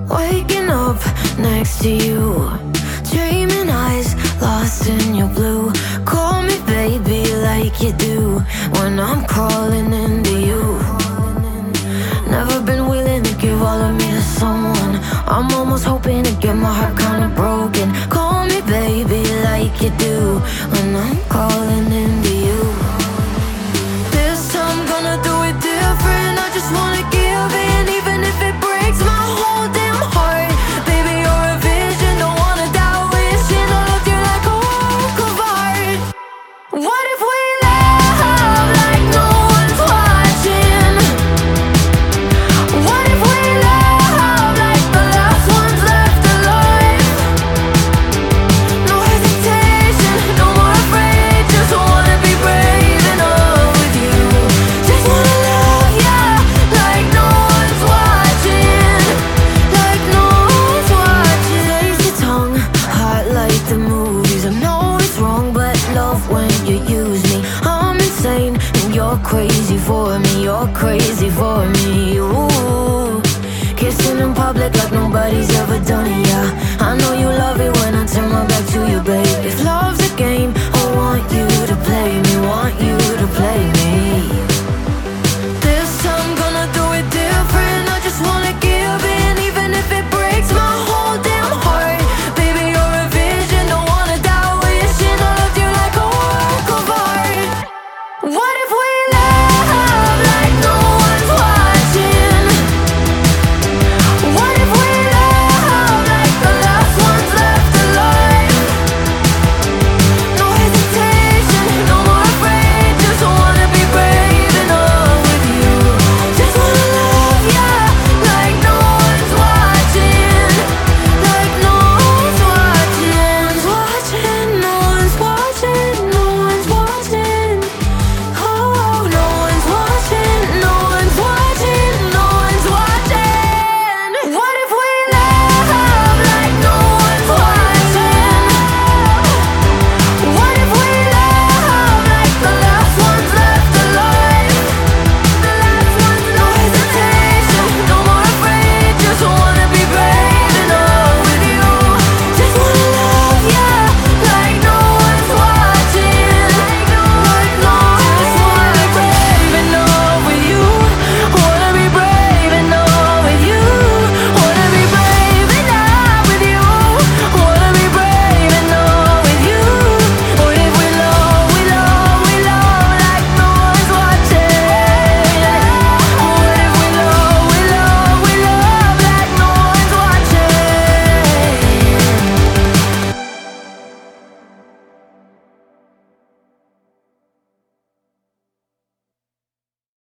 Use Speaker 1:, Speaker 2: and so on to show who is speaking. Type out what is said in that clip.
Speaker 1: Waking up next to you, dreaming eyes lost in your blue. Call me baby like you do when I'm crawling into you. Never been willing to give all of me to someone. I'm almost hoping to get my heart kinda broken. Call me baby like you do when I'm crawling into you. This time gonna do it different. I just wanna give in, even if it breaks my whole damn heart. Baby, you're a vision, don't wanna die wishing I loved you like a work of art. What if we love like no one's watching? What if we love like the last ones left alive? No hesitation, no more afraid. Just wanna be brave enough with you. Just wanna love ya like no one's watching. Like no one's watching. Taste your tongue, hot like the movies. I know it's wrong, but love when you use me. I'm insane and you're crazy for me. You're crazy for me. Ooh, kissing in public like nobody's ever done it. Yeah, I know you love it when I turn my back to you, baby.